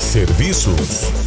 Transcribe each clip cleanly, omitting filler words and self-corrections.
Serviços.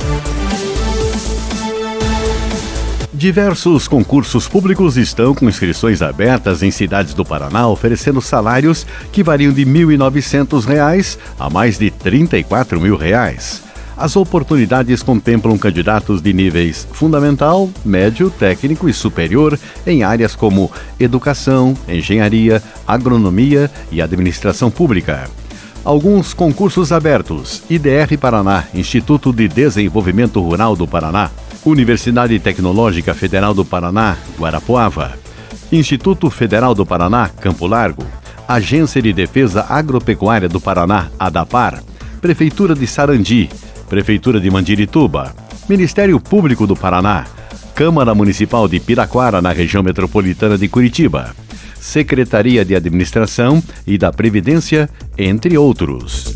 Diversos concursos públicos estão com inscrições abertas em cidades do Paraná, oferecendo salários que variam de R$ 1.900 a mais de R$ 34 mil. As oportunidades contemplam candidatos de níveis fundamental, médio, técnico e superior em áreas como educação, engenharia, agronomia e administração pública. Alguns concursos abertos: IDR Paraná, Instituto de Desenvolvimento Rural do Paraná, Universidade Tecnológica Federal do Paraná, Guarapuava, Instituto Federal do Paraná, Campo Largo, Agência de Defesa Agropecuária do Paraná, ADAPAR, Prefeitura de Sarandi, Prefeitura de Mandirituba, Ministério Público do Paraná, Câmara Municipal de Piraquara, na região metropolitana de Curitiba, Secretaria de Administração e da Previdência, entre outros.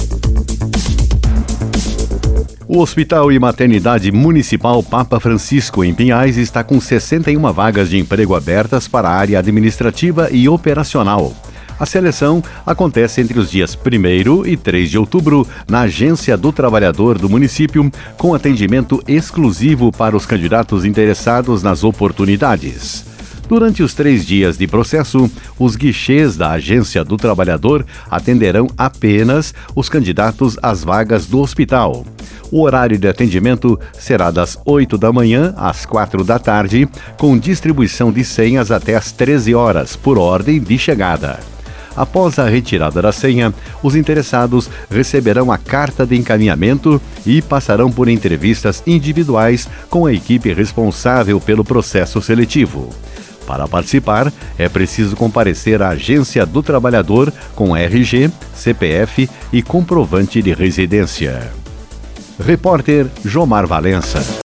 O Hospital e Maternidade Municipal Papa Francisco, em Pinhais, está com 61 vagas de emprego abertas para a área administrativa e operacional. A seleção acontece entre os dias 1º e 3 de outubro na Agência do Trabalhador do município, com atendimento exclusivo para os candidatos interessados nas oportunidades. Durante os 3 dias de processo, os guichês da Agência do Trabalhador atenderão apenas os candidatos às vagas do hospital. O horário de atendimento será das 8 da manhã às 4 da tarde, com distribuição de senhas até às 13 horas, por ordem de chegada. Após a retirada da senha, os interessados receberão a carta de encaminhamento e passarão por entrevistas individuais com a equipe responsável pelo processo seletivo. Para participar, é preciso comparecer à Agência do Trabalhador com RG, CPF e comprovante de residência. Repórter Jomar Valença.